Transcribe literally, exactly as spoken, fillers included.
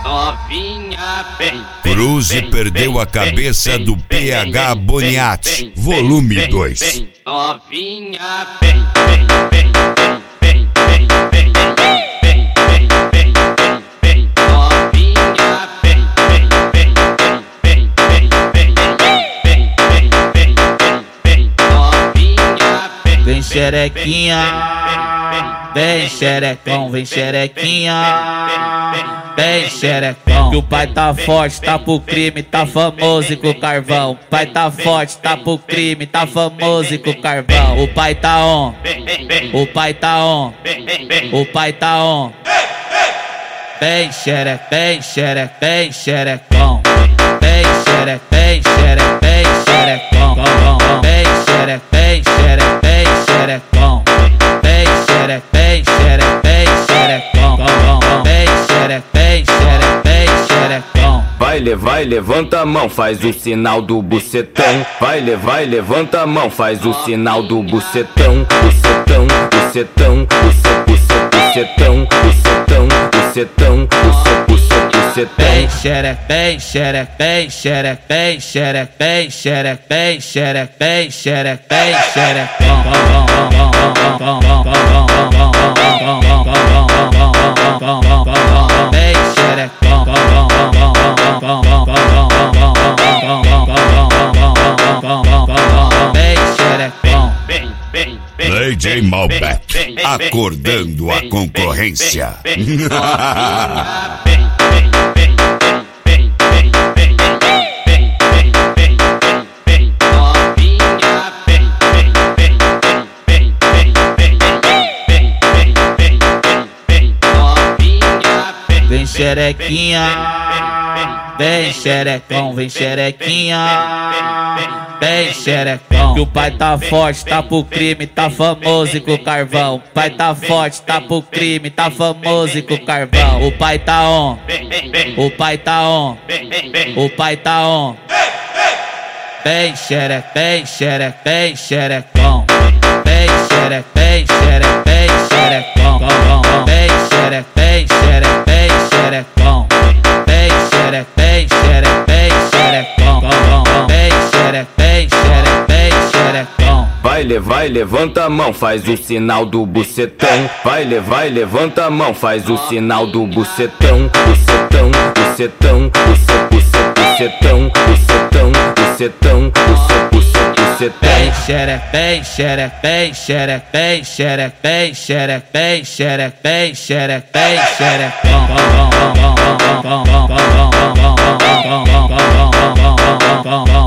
novinha, bem. Cruze perdeu a cabeça do P H Boniati, volume dois. Novinha, bem, bem, bem, bem, bem, bem, bem, bem, bem, bem, novinha, bem, bem, bem, bem, bem, bem, bem, bem, bem, novinha, bem. Vem xerequinha, vem xerecão, vem xerequinha, vem xerecão. Que o pai tá forte, tá pro crime, tá famoso e com carvão. Pai tá forte, tá pro crime, tá famoso e com carvão. O pai tá on, o pai tá on, o pai tá on. Vem xere, vem xere, vem xerecão. Vem xere, vem xere, vem xerecão. Vem xere, vem xere, vem xerecão. Vem xere, vem xere, vem xerecão. Vem xere, vem xere, vem xerecão. Vai, vai, levanta a mão, faz o sinal do bucetão. Vai, vai, levanta a mão, faz o sinal do bucetão. Bucetão, bucetão, bucetão, bucetão, bucetão, bucetão, bucetão. Vem xere, vem xere, vem xere, vem xere, vem xere, vem xere, vem xere, vem xerecão. Vem xerecão. Vem xerecão. D J Malbec, acordando a concorrência. Vem xerequinha, vem xerecão, vem xerequinha, vem xerecão. Que o pai tá forte, tá pro crime, tá famoso e com carvão. Pai tá forte, tá pro crime, tá famoso e com carvão. O pai tá on, o pai tá on, o pai tá on. Vem xere, vem xere, vem xerecão. Vem xere, vem xere, vem xerecão. Vem xere, vem xere, vem xerecão. Vem xere, vem xere, vem xerecão. Vem xere, vem xere, vem xerecão. Vai, vai, levanta a mão, faz o sinal do bucetão. Vai, vai, levanta a mão, faz o sinal do bucetão. Bucetão, bucetão, bucetão, bucetão, bucetão, bucetão, bucetão. Vem xere, vem xere, vem xere, vem xere, vem xere, vem xere, vem xere, vem xerecão.